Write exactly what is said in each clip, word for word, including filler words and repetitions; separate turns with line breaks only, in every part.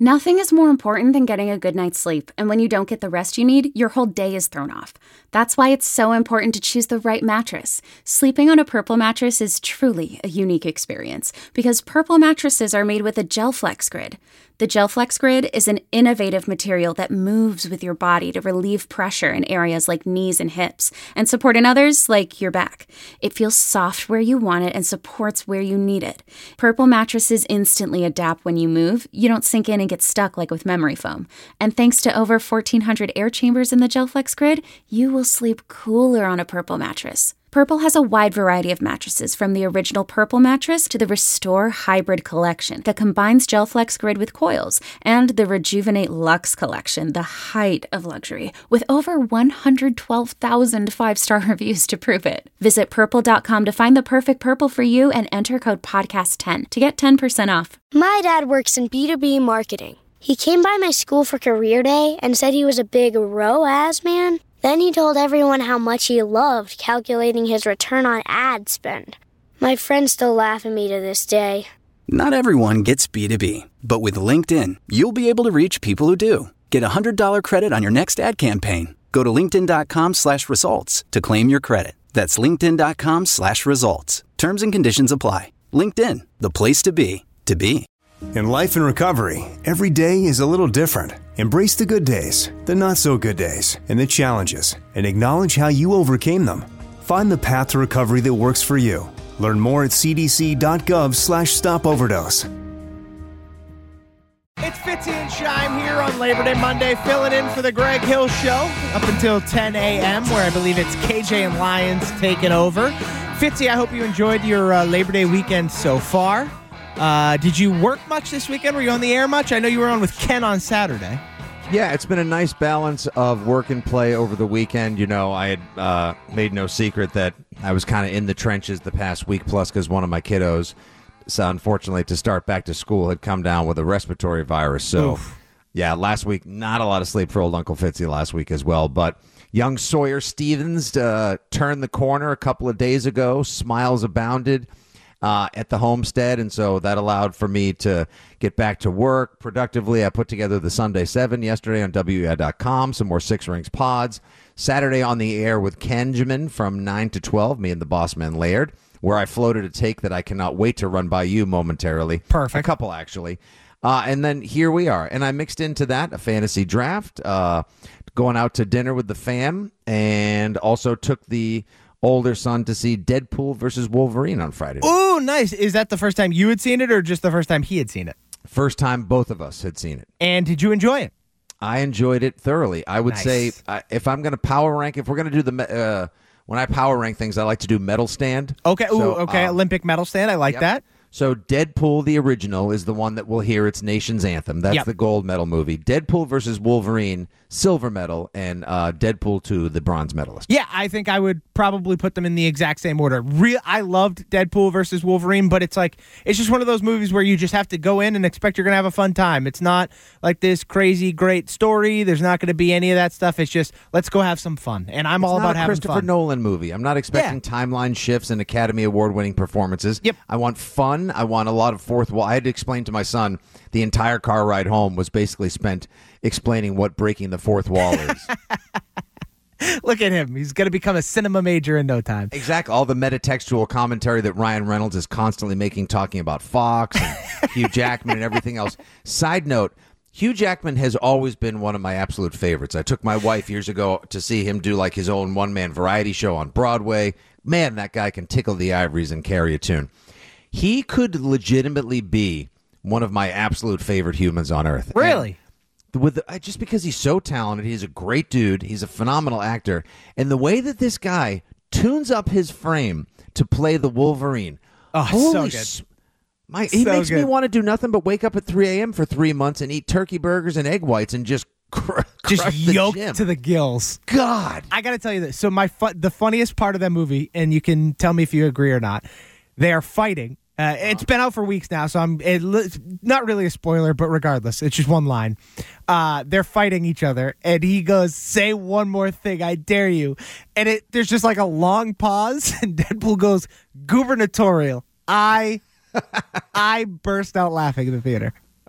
Nothing is more important than getting a good night's sleep, and when you don't get the rest you need, your whole day is thrown off. That's why it's so important to choose the right mattress. Sleeping on a Purple mattress is truly a unique experience, because Purple mattresses are made with a GelFlex Grid. The GelFlex Grid is an innovative material that moves with your body to relieve pressure in areas like knees and hips, and support in others like your back. It feels soft where you want it and supports where you need it. Purple mattresses instantly adapt when you move. You don't sink in and get stuck like with memory foam. And thanks to over fourteen hundred air chambers in the GelFlex Grid, you will sleep cooler on a Purple mattress. Purple has a wide variety of mattresses, from the original Purple mattress to the Restore Hybrid collection that combines GelFlex Grid with coils, and the Rejuvenate Luxe collection, the height of luxury, with over one hundred twelve thousand five-star reviews to prove it. Visit purple dot com to find the perfect Purple for you and enter code podcast ten to get ten percent off.
My dad works in B two B marketing. He came by my school for career day and said he was a big R O A S man. Then he told everyone how much he loved calculating his return on ad spend. My friends still laugh at me to this day.
Not everyone gets B two B, but with LinkedIn, you'll be able to reach people who do. Get a one hundred dollars credit on your next ad campaign. Go to linkedin dot com slash results to claim your credit. That's linkedin dot com slash results. Terms and conditions apply. LinkedIn, the place to be, to be.
In life and recovery, every day is a little different. Embrace the good days, the not so good days, and the challenges, and acknowledge how you overcame them. Find the path to recovery that works for you. Learn more at c d c dot gov slash stop overdose.
It's Fitzy and Shime here on Labor Day Monday, filling in for the Greg Hill Show up until ten a.m., where I believe it's K J and Lyons taking over. Fitzy, I hope you enjoyed your uh, Labor Day weekend so far. Uh, did you work much this weekend? Were you on the air much? I know you were on with Ken on Saturday.
Yeah, it's been a nice balance of work and play over the weekend. You know, I had uh, made no secret that I was kind of in the trenches the past week plus because one of my kiddos, so unfortunately, to start back to school, had come down with a respiratory virus. So, Oof. yeah, last week, not a lot of sleep for old Uncle Fitzy last week as well. But young Sawyer Stevens uh, turned the corner a couple of days ago. Smiles abounded. Uh, at the homestead, and so that allowed for me to get back to work productively. I put together the Sunday seven yesterday on W E I dot com, some more Six Rings pods. Saturday on the air with Kenjamin from nine to twelve, me and the boss man Laird, where I floated a take that I cannot wait to run by you momentarily.
Perfect.
A couple, actually. Uh, and then here we are. And I mixed into that a fantasy draft, uh, going out to dinner with the fam, and also took the older son to see Deadpool versus Wolverine on Friday.
Ooh, nice. Is that the first time you had seen it or just the first time he had seen it?
First time both of us had seen it.
And did you enjoy it?
I enjoyed it thoroughly. I would
Nice.
say uh, if I'm going to power rank, if we're going to do the, me- uh, when I power rank things, I like to do medal stand.
Okay, ooh,
So,
okay,
um,
Olympic medal stand. I like
yep.
that.
So Deadpool, the original, is the one that will hear its nation's anthem. That's
Yep.
the gold medal movie. Deadpool versus Wolverine, silver medal, and uh, Deadpool two, the bronze medalist.
Yeah, I think I would probably put them in the exact same order. Real, I loved Deadpool versus Wolverine, but it's like it's just one of those movies where you just have to go in and expect you're going to have a fun time. It's not like this crazy great story. There's not going to be any of that stuff. It's just let's go have some fun, and I'm
It's
all
not
about
a
having
Christopher
fun.
Nolan movie. I'm not expecting timeline shifts and Academy Award-winning performances.
Yep.
I want fun. I want a lot of fourth wall. I had to explain to my son the entire car ride home was basically spent explaining what breaking the fourth wall is.
Look at him. He's going to become a cinema major in no time.
Exactly. All the metatextual commentary that Ryan Reynolds is constantly making, talking about Fox and Hugh Jackman and everything else. Side note, Hugh Jackman has always been one of my absolute favorites. I took my wife years ago to see him do like his own one-man variety show on Broadway. Man, that guy can tickle the ivories and carry a tune. He could legitimately be one of my absolute favorite humans on earth.
Really?
And with the, just because he's so talented, he's a great dude, he's a phenomenal actor, and the way that this guy tunes up his frame to play the Wolverine.
Oh,
holy
so good.
s- My, he
So
makes me
good.
want to do nothing but wake up at three a.m. for three months and eat turkey burgers and egg whites and just cr-
Just
crush the
yoked
gym.
to the gills.
God.
I got to tell you this. So my fu- the funniest part of that movie, and you can tell me if you agree or not, they are fighting. Uh, it's been out for weeks now, so I'm it, it's not really a spoiler, but regardless, it's just one line. Uh, they're fighting each other, and he goes, "Say one more thing, I dare you." And it there's just like a long pause, and Deadpool goes, "Gubernatorial." I I burst out laughing in the theater.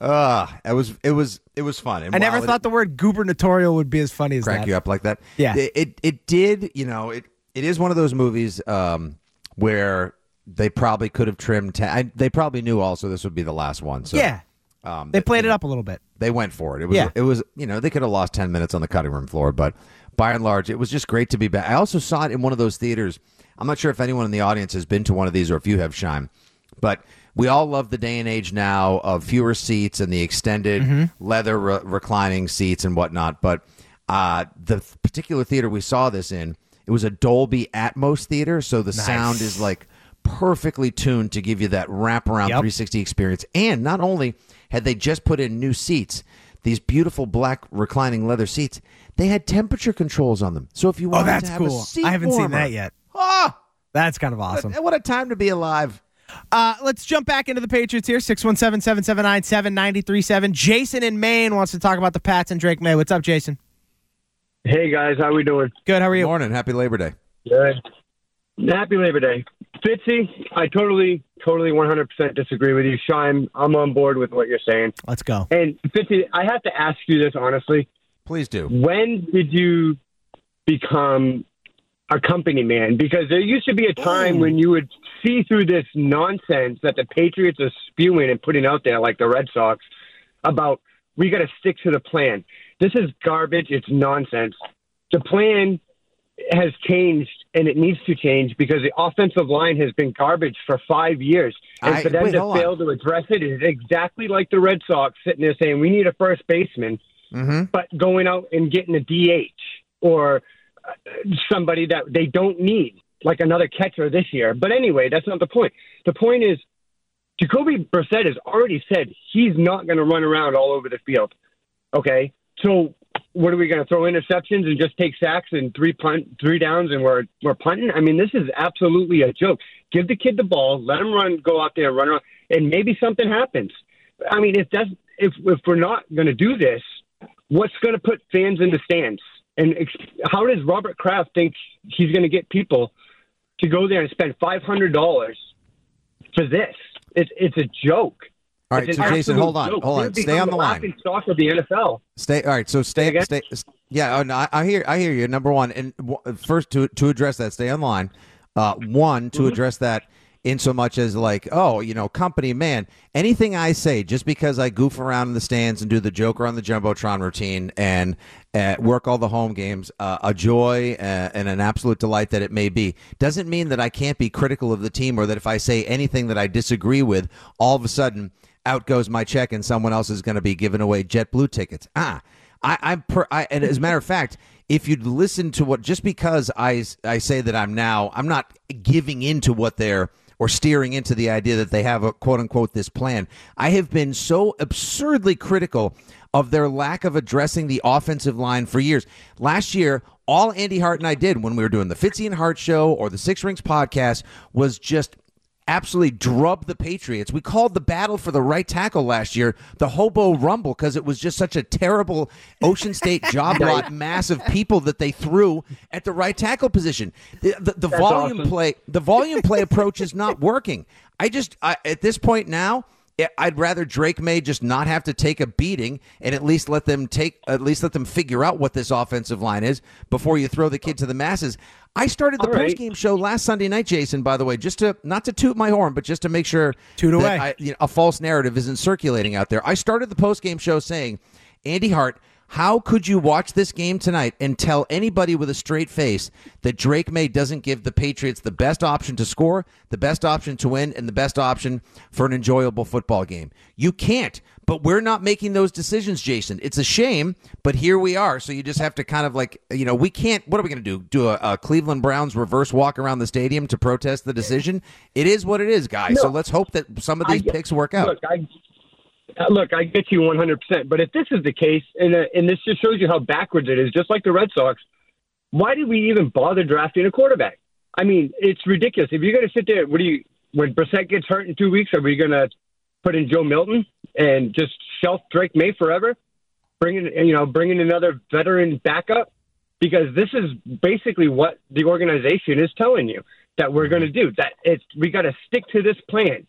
Uh, it was it was it was fun. And
I never
while
thought
it,
the word gubernatorial would be as funny as
crack
that.
you up like that.
Yeah.
It, it it did. You know, it it is one of those movies um, where they probably could have trimmed. Ta- I, they probably knew also this would be the last one. So
yeah.
um,
They played
you
it
know,
up a little bit.
They went for it. It was
Yeah.
it was you know they could have lost ten minutes on the cutting room floor, but by and large, it was just great to be back. I also saw it in one of those theaters. I'm not sure if anyone in the audience has been to one of these or if you have, Shime, but we all love the day and age now of fewer seats and the extended
Mm-hmm.
leather re- reclining seats and whatnot. But uh, the particular theater we saw this in, it was a Dolby Atmos theater, so the
Nice.
sound is like perfectly tuned to give you that wraparound
Yep.
three sixty experience. And not only had they just put in new seats, these beautiful black reclining leather seats, they had temperature controls on them. So if you
Oh,
wanted
that's
to have
cool.
a seat
I haven't seen
warmer-
that yet.
Ah,
That's kind of awesome.
what a time to be alive.
Uh, let's jump back into the Patriots here. six one seven, seven seven nine, seven nine three seven. Jason in Maine wants to talk about the Pats and Drake May. What's up, Jason?
Hey guys, how we doing?
Good. How are
Good
you?
morning. Happy Labor Day.
Good. Happy Labor Day. Fitzy, I totally, totally one hundred percent disagree with you. Shime, I'm on board with what you're saying.
Let's go.
And Fitzy, I have to ask you this honestly.
Please do.
When did you become a company man? Because there used to be a time when you would see through this nonsense that the Patriots are spewing and putting out there, like the Red Sox, about we got to stick to the plan. This is garbage. It's nonsense. The plan has changed, and it needs to change because the offensive line has been garbage for five years. And
I-
for them
wait,
to
hold on.
fail to address it is exactly like the Red Sox sitting there saying, we need a first baseman,
Mm-hmm.
but going out and getting a D H or uh, somebody that they don't need, like another catcher this year. But anyway, that's not the point. The point is Jacoby Brissett has already said he's not going to run around all over the field. Okay? So what are we going to throw interceptions and just take sacks and three punt, three downs and we're we're punting? I mean, this is absolutely a joke. Give the kid the ball, let him run, go out there and run around, and maybe something happens. I mean, if that's if if we're not going to do this, what's going to put fans in the stands? And ex- how does Robert Kraft think he's going to get people to go there and spend five hundred dollars for this? It's it's a joke.
All right,
It's
so
an
Jason,
absolute
hold on,
joke.
hold on.
We've
Stay
become
on the line.
laughing stock of the N F L.
Stay. All right. So stay.
again?
Stay. Yeah. Oh, no, I, I hear. I hear you. Number one, and w- first to to address that, stay on line. Uh, one to
Mm-hmm.
address that in so much as like, oh, you know, company man. Anything I say, just because I goof around in the stands and do the Joker on the jumbotron routine and uh, work all the home games, uh, a joy uh, and an absolute delight that it may be, doesn't mean that I can't be critical of the team or that if I say anything that I disagree with, all of a sudden out goes my check and someone else is going to be giving away JetBlue tickets. Ah, I, I'm per, I, and as a matter of fact, if you'd listen to what, just because I, I say that I'm now, I'm not giving into what they're, or steering into the idea that they have a quote unquote this plan. I have been so absurdly critical of their lack of addressing the offensive line for years. Last year, all Andy Hart and I did when we were doing the Fitzy and Hart show or the Six Rings podcast was just absolutely drub the Patriots. We called the battle for the right tackle last year the Hobo Rumble because it was just such a terrible Ocean State job lot mass of people that they threw at the right tackle position. The, the, the volume
awesome.
play, the volume play approach is not working. I just I, at this point now, I'd rather Drake May just not have to take a beating and at least let them take at least let them figure out what this offensive line is before you throw the kid to the masses. I started the
All right.
post-game show last Sunday night, Jason, by the way, just to not to toot my horn, but just to make sure
Toot
that
away.
I, you know, a false narrative isn't circulating out there. I started the post-game show saying, Andy Hart, how could you watch this game tonight and tell anybody with a straight face that Drake May doesn't give the Patriots the best option to score, the best option to win, and the best option for an enjoyable football game? You can't, but we're not making those decisions, Jason. It's a shame, but here we are. So you just have to kind of like, you know, we can't, what are we going to do? Do a, a Cleveland Browns reverse walk around the stadium to protest the decision? It is what it is, guys.
No.
So let's hope that some of these
I-
picks work out.
Look, I, uh, look, I get you one hundred percent. But if this is the case, and, uh, and this just shows you how backwards it is, just like the Red Sox, why did we even bother drafting a quarterback? I mean, it's ridiculous. If you're going to sit there, what do you, when Brissett gets hurt in two weeks, are we going to put in Joe Milton and just shelf Drake May forever? Bring in, you know, bring in another veteran backup? Because this is basically what the organization is telling you that we're going to do. That it's we got to stick to this plan.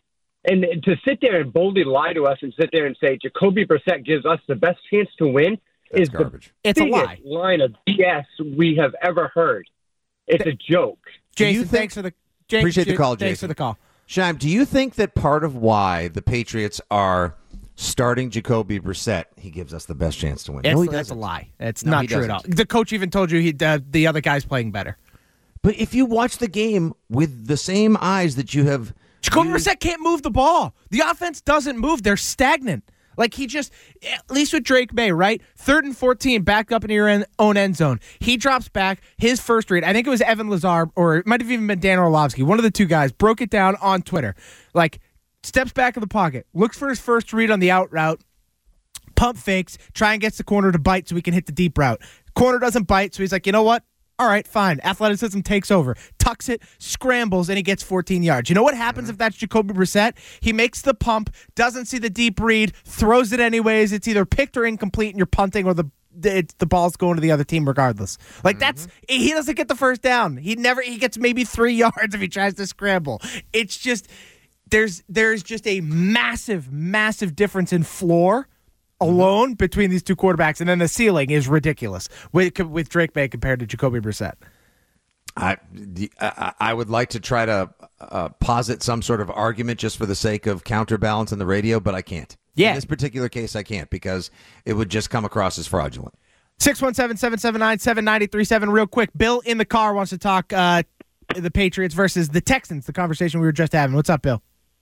And to sit there and boldly lie to us and sit there and say Jacoby Brissett gives us the best chance to win
That's
is
garbage.
the
It's a
biggest
lie.
line of B S we have ever heard. It's a joke.
Jason,
think-
thanks for the Jay,
Appreciate the
Jay-
call,
Thanks
Jason.
for the call.
Shime, do you think that part of why the Patriots are starting Jacoby Brissett, he gives us the best chance to win?
It's,
no, he
that's a
doesn't.
lie. It's
No,
not
he
true at all.
doesn't.
The coach even told you he uh, the other guy's playing better.
But if you watch the game with the same eyes that you have...
Jacoby
used-
Brissett can't move the ball. The offense doesn't move. They're stagnant. Like he just, at least with Drake May, right? Third and fourteen, back up in your en- own end zone. He drops back. His first read, I think it was Evan Lazar, or it might have even been Dan Orlovsky. One of the two guys broke it down on Twitter. Like, steps back in the pocket, looks for his first read on the out route, pump fakes, try and gets the corner to bite so he can hit the deep route. Corner doesn't bite, so he's like, you know what? All right, fine. Athleticism takes over. Tucks it, scrambles, and he gets fourteen yards. You know what happens if that's Jacoby Brissett? He makes the pump, doesn't see the deep read, throws it anyways. It's either picked or incomplete, and you're punting, or the it's, the ball's going to the other team regardless. Like, that's he doesn't get the first down. He never he gets maybe three yards if he tries to scramble. It's just there's there's just a massive, massive difference in floor alone between these two quarterbacks, and then the ceiling is ridiculous with with Drake May compared to Jacoby Brissett.
I, the- I I would like to try to uh, posit some sort of argument just for the sake of counterbalance in the radio, but I can't.
Yeah.
In this particular case, I can't because it would just come across as fraudulent.
six one seven, seven seven nine, seven nine three seven. Real quick, Bill in the car wants to talk uh, the Patriots versus the Texans, the conversation we were just having. What's up, Bill?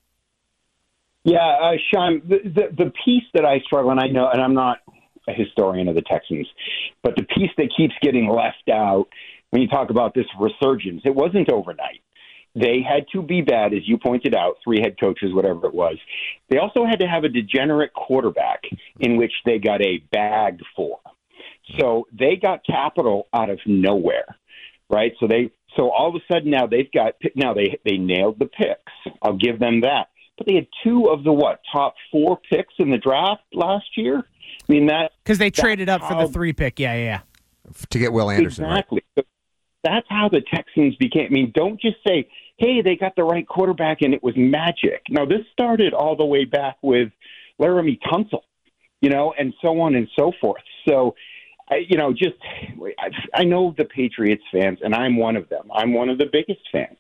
Yeah, uh, Sean, the, the the piece that I struggle, and I know, and I'm not a historian of the Texans, but the piece that keeps getting left out when you talk about this resurgence, it wasn't overnight. They had to be bad, as you pointed out, three head coaches, whatever it was. They also had to have a degenerate quarterback in which they got a bag for. So they got capital out of nowhere, right? So they, so all of a sudden now they've got, now they they nailed the picks. I'll give them that. But they had two of the, what, top four picks in the draft last year? I mean, that...
Because they traded up for
how-
the three pick. Yeah, yeah, yeah.
To get Will Anderson,
Exactly. So that's how the Texans became. I mean, don't just say, hey, they got the right quarterback and it was magic. No, this started all the way back with Laramie Tunsil, you know, and so on and so forth. So, I, you know, just, I, I know the Patriots fans, and I'm one of them. I'm one of the biggest fans.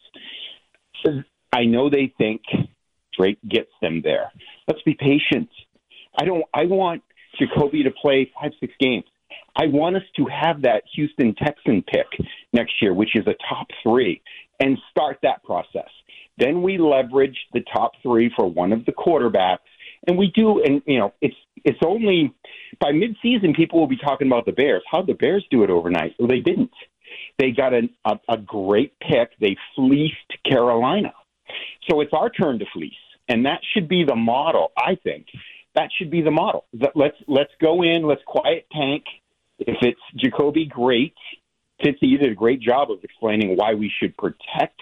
I know they think Drake gets them there. Let's be patient. I don't. I want Jacoby to play five, six games. I want us to have that Houston Texan pick next year, which is a top three, and start that process. Then we leverage the top three for one of the quarterbacks, and we do. And you know, it's it's only by midseason people will be talking about the Bears. How'd the Bears do it overnight? Well, they didn't. They got a, a, a great pick. They fleeced Carolina. So it's our turn to fleece, and that should be the model. I think that should be the model. That let's let's go in, let's quiet tank. If it's Jacoby, great. Fitzy did a great job of explaining why we should protect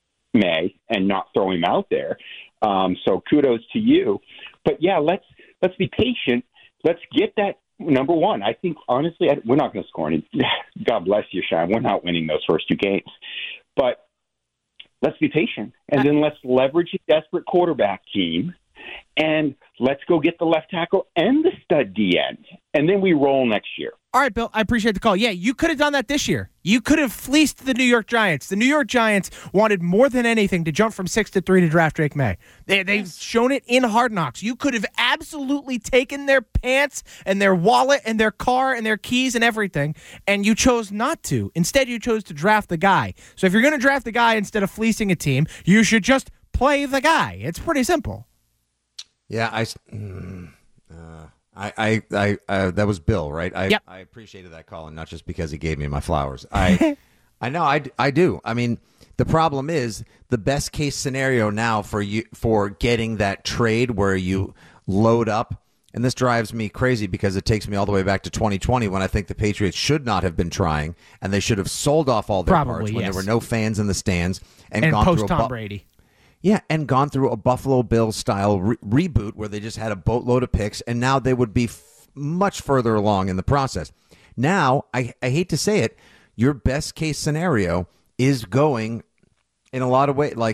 May and not throw him out there. Um, so kudos to you. But yeah, let's let's be patient. Let's get that number one. I think honestly, I, we're not going to score any. God bless you, Sean. We're not winning those first two games, but. Let's be patient, and then let's leverage a desperate quarterback team, and let's go get the left tackle and the stud D end, and then we roll next year.
All right, Bill, I appreciate the call. Yeah, you could have done that this year. You could have fleeced the New York Giants. The New York Giants wanted more than anything to jump from six to three to draft Drake May. They, they've shown it in Hard Knocks. You could have absolutely taken their pants and their wallet and their car and their keys and everything, and you chose not to. Instead, you chose to draft the guy. So if you're going to draft the guy instead of fleecing a team, you should just play the guy. It's pretty simple.
Yeah, I, mm, uh, I, I, I uh, that was Bill, right? I,
Yep.
I appreciated that call, and not just because he gave me my flowers. I, I know, I, I do. I mean, the problem is the best case scenario now for you for getting that trade where you load up, and this drives me crazy because it takes me all the way back to twenty twenty when I think the Patriots should not have been trying, and they should have sold off all their
Probably,
parts when
yes.
there were no fans in the stands and,
And
gone
post
through a
Tom
bu-
Brady.
Yeah, and gone through a Buffalo Bills style re- reboot where they just had a boatload of picks, and now they would be f- much further along in the process. Now, I, I hate to say it, your best case scenario is going in a lot of ways. Like,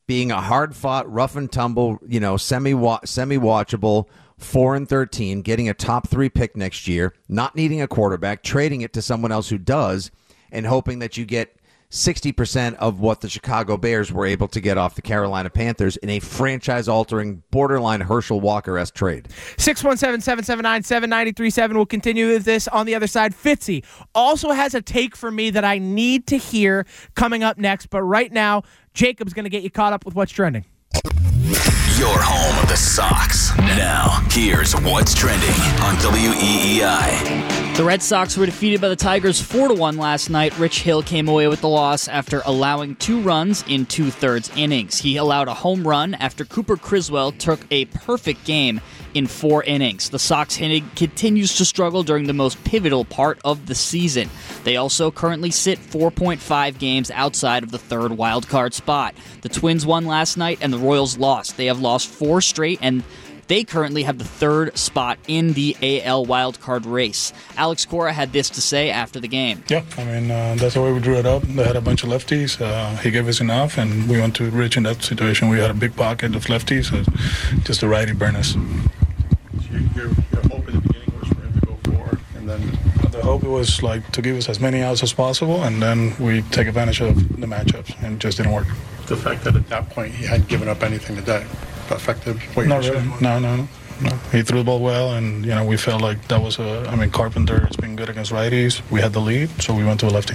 being a hard-fought, rough and tumble, you know, semi semi-watchable four and thirteen, getting a top three pick next year, not needing a quarterback, trading it to someone else who does, and hoping that you get sixty percent of what the Chicago Bears were able to get off the Carolina Panthers in a franchise-altering, borderline Herschel Walker-esque trade.
six one seven, seven seven nine, seven nine three seven. We'll continue with this on the other side. Fitzy also has a take for me that I need to hear coming up next, but right now, Jacob's going to get you caught up with what's trending.
Your home of the Sox. Now, here's what's trending on W E E I.
The Red Sox were defeated by the Tigers four to one last night. Rich Hill came away with the loss after allowing two runs in two-thirds innings. He allowed a home run after Cooper Criswell took a perfect game in four innings. The Sox hitting continues to struggle during the most pivotal part of the season. They also currently sit four point five games outside of the third wildcard spot. The Twins won last night and the Royals lost. They have lost four straight, and they currently have the third spot in the A L wildcard race. Alex Cora had this to say after the game.
Yeah, I mean, uh, that's the way we drew it up. They had a bunch of lefties. Uh, he gave us enough, and we went to Rich in that situation. We had a big pocket of lefties, so just the righty burn us.
Your, your, your hope in the beginning was for him to go forward, and then
the hope was like to give us as many outs as possible, and then we take advantage of the matchups, and it just didn't work.
The fact that at that point he hadn't given up anything today affected what you
Not really. No, no, no, no. He threw the ball well, and you know we felt like that was a. I mean, Carpenter has been good against righties. We had the lead, so we went to a lefty.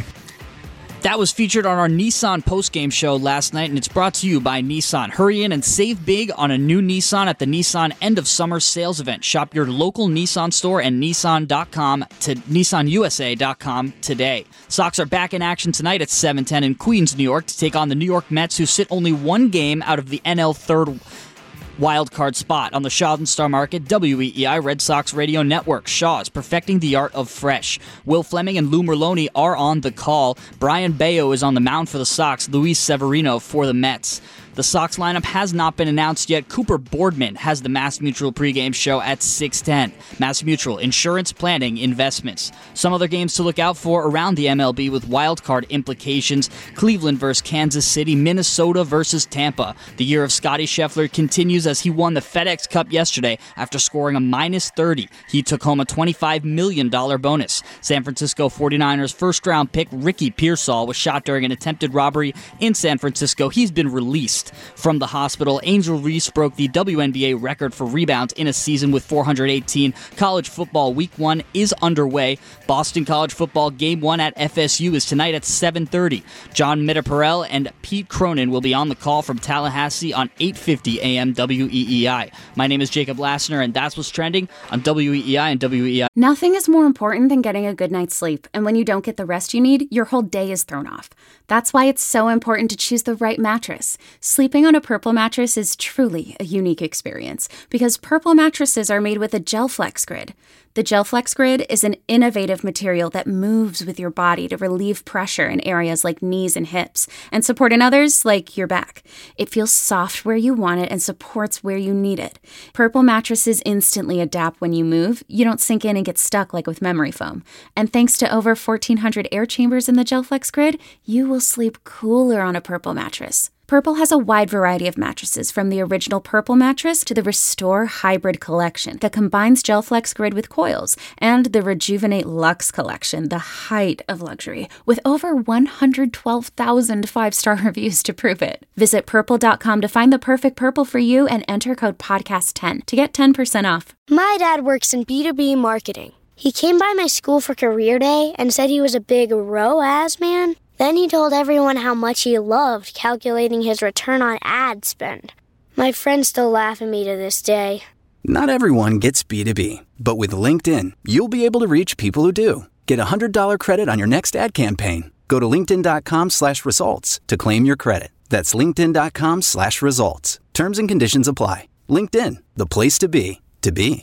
That was featured on our Nissan postgame show last night, and it's brought to you by Nissan. Hurry in and save big on a new Nissan at the Nissan End of Summer Sales Event. Shop your local Nissan store and Nissan dot com to Nissan U S A dot com today. Sox are back in action tonight at seven ten in Queens, New York, to take on the New York Mets, who sit only one game out of the N L third wildcard spot on the Shaw and Star Market, W E E I Red Sox Radio Network. Shaw is perfecting the art of fresh. Will Fleming and Lou Merloni are on the call. Brian Bayo is on the mound for the Sox. Luis Severino for the Mets. The Sox lineup has not been announced yet. Cooper Boardman has the MassMutual pregame show at six ten. MassMutual, insurance, planning, investments. Some other games to look out for around the M L B with wildcard implications. Cleveland versus Kansas City. Minnesota versus Tampa. The year of Scotty Scheffler continues as he won the FedEx Cup yesterday after scoring a minus thirty. He took home a twenty-five million dollars bonus. San Francisco forty-niners first-round pick Ricky Pearsall was shot during an attempted robbery in San Francisco. He's been released from the hospital. Angel Reese broke the W N B A record for rebounds in a season with four hundred eighteen. College football week one is underway. Boston College football game one at F S U is tonight at seven thirty. John Mitterperel and Pete Cronin will be on the call from Tallahassee on eight fifty A M W E E I. My name is Jacob Lassner, and that's what's trending on W E E I and W E E I.
Nothing is more important than getting a good night's sleep, and when you don't get the rest you need, your whole day is thrown off. That's why it's so important to choose the right mattress. Sleeping on a Purple mattress is truly a unique experience because Purple mattresses are made with a GelFlex Grid. The GelFlex Grid is an innovative material that moves with your body to relieve pressure in areas like knees and hips and support in others like your back. It feels soft where you want it and supports where you need it. Purple mattresses instantly adapt when you move. You don't sink in and get stuck like with memory foam. And thanks to over fourteen hundred air chambers in the GelFlex Grid, you will sleep cooler on a Purple mattress. Purple has a wide variety of mattresses, from the original Purple mattress to the Restore Hybrid collection that combines GelFlex Grid with coils, and the Rejuvenate Luxe collection, the height of luxury, with over one hundred twelve thousand five-star reviews to prove it. Visit purple dot com to find the perfect Purple for you and enter code podcast ten to get ten percent off.
My dad works in B two B marketing. He came by my school for career day and said he was a big R O A S man. Then he told everyone how much he loved calculating his return on ad spend. My friends still laugh at me to this day.
Not everyone gets B two B, but with LinkedIn, you'll be able to reach people who do. Get a one hundred dollars credit on your next ad campaign. Go to linkedin dot com slash results to claim your credit. That's linkedin dot com slash results. Terms and conditions apply. LinkedIn, the place to be, to be.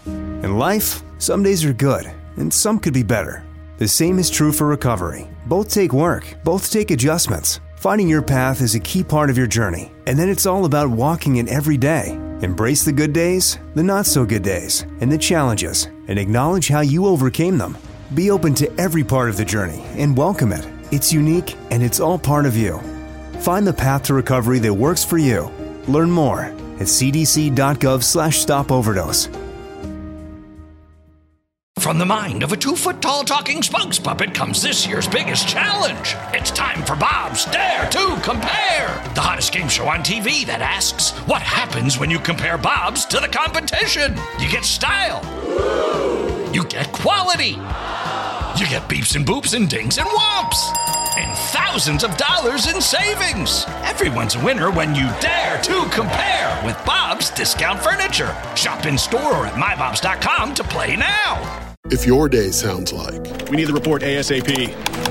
In life, some days are good, and some could be better. The same is true for recovery. Both take work, both take adjustments. Finding your path is a key part of your journey, and then it's all about walking it every day. Embrace the good days, the not so good days, and the challenges, and acknowledge how you overcame them. Be open to every part of the journey and welcome it. It's unique, and it's all part of you. Find the path to recovery that works for you. Learn more at cdc.gov slash stop overdose.
From the mind of a two-foot-tall talking spokes puppet comes this year's biggest challenge. It's time for Bob's Dare to Compare, the hottest game show on T V that asks, what happens when you compare Bob's to the competition? You get style. You get quality. You get beeps and boops and dings and whomps. And thousands of dollars in savings. Everyone's a winner when you dare to compare with Bob's Discount Furniture. Shop in store or at my bobs dot com to play now.
If your day sounds like,
we need the report ASAP,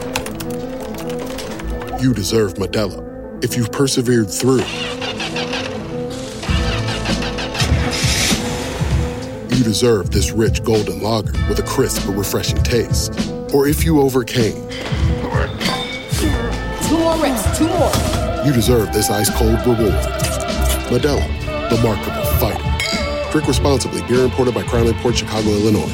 you deserve Modelo. If you've persevered through, you deserve this rich golden lager with a crisp but refreshing taste. Or if you overcame,
two more reps, two more.
You deserve this ice cold reward. Modelo, the Markable Fighter. Drink responsibly. Beer imported by Crown Imports, Chicago, Illinois.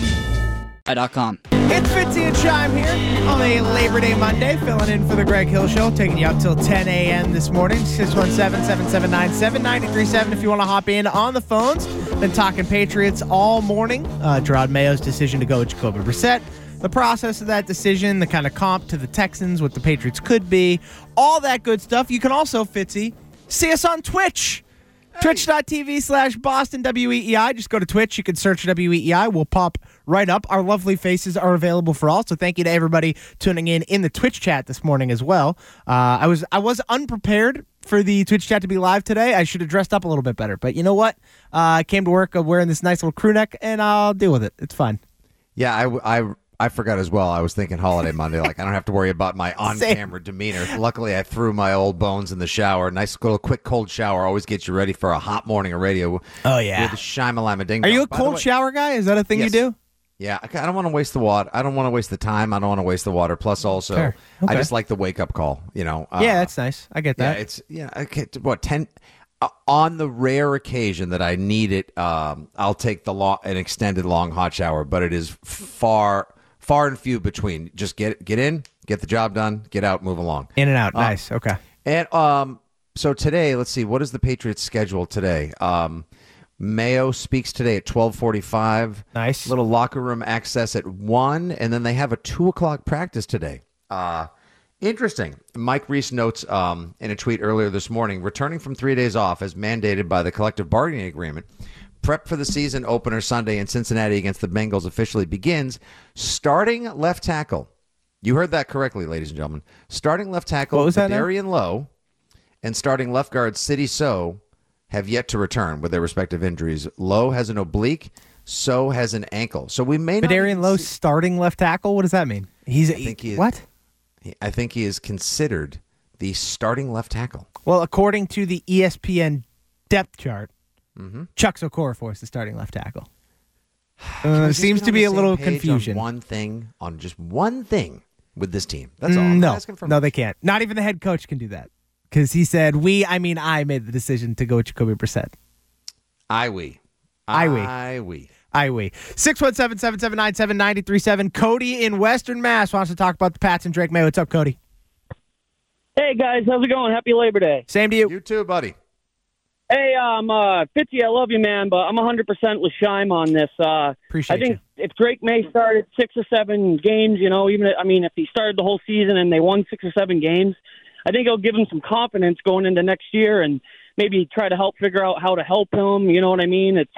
dot com.
It's Fitzy and Chime here on a Labor Day Monday, filling in for the Greg Hill Show, taking you up till ten a.m. this morning. six one seven, seven seven nine, seven nine three seven if you want to hop in on the phones. Been talking Patriots all morning. Uh, Gerard Mayo's decision to go with Jacoby Brissett. The process of that decision, the kind of comp to the Texans, what the Patriots could be, all that good stuff. You can also, Fitzy, see us on Twitch. Twitch.tv slash Boston W E E I. Just go to Twitch. You can search W E E I. We'll pop right up. Our lovely faces are available for all. So thank you to everybody tuning in in the Twitch chat this morning as well. Uh, I was I was unprepared for the Twitch chat to be live today. I should have dressed up a little bit better. But you know what? Uh, I came to work wearing this nice little crew neck, and I'll deal with it. It's fine.
Yeah, I, I, I forgot as well. I was thinking Holiday Monday. Like, I don't have to worry about my on-camera demeanor. Luckily, I threw my old bones in the shower. Nice little quick cold shower always gets you ready for a hot morning of radio.
Oh, yeah.
With the Shima-Lima Ding
Are you
Dong.
a
By the
cold
way-
shower guy? Is that a thing
Yes.
you do?
Yeah, I I don't want to waste the water. I don't want to waste the time. I don't want to waste the water. Plus, also,
Fair. Okay.
I just like the wake-up call, you know. Uh,
yeah, that's nice. I get
Yeah,
that.
it's, yeah, okay, what, ten... Uh, on the rare occasion that I need it, um, I'll take the long, an extended long hot shower, but it is far... Far and few between. Just get get in, get the job done, get out, move along.
In and out.
Um,
Nice. Okay.
And um, so today, let's see, what is the Patriots' schedule today? Um, Mayo speaks today at twelve forty-five.
Nice.
Little locker room access at one, and then they have a two o'clock practice today. Uh, interesting. Mike Reese notes um, in a tweet earlier this morning, returning from three days off as mandated by the collective bargaining agreement, prep for the season opener Sunday in Cincinnati against the Bengals officially begins. Starting left tackle. You heard that correctly, ladies and gentlemen. Starting left tackle
What was that now?
Darian Lowe and starting left guard Sidney So have yet to return with their respective injuries. Lowe has an oblique, So has an ankle. So we may not
Badarian
even
Lowe
see-
starting left tackle? What does that mean? He's
I think he is,
What?
he- I think he is considered the starting left tackle.
Well, according to the E S P N depth chart,
Mm-hmm.
Chuck Okorafor is the starting left tackle.
Can we
Uh,
just
seems
get
to
on
be
the
a
same
little
page on
confusion.
one thing, on just one thing with this team. That's all. I'm
no,
not asking for
no,
much.
they can't. Not even the head coach can do that because he said we. I mean, I made the decision to go with Jacoby Brissett.
I we.
I we.
I we.
I we. six one seven, seven seven nine, seven nine three seven. Cody in Western Mass wants to talk about the Pats and Drake May. What's up, Cody?
Hey, guys. How's it going? Happy Labor Day.
Same to you.
You too, buddy.
Hey, um, uh, Fitzy, I love you, man, but I'm one hundred percent with Shime on this. Uh,
Appreciate
I think
you.
if Drake May started six or seven games, you know, even, I mean, if he started the whole season and they won six or seven games, I think it'll give him some confidence going into next year and maybe try to help figure out how to help him. You know what I mean? It's,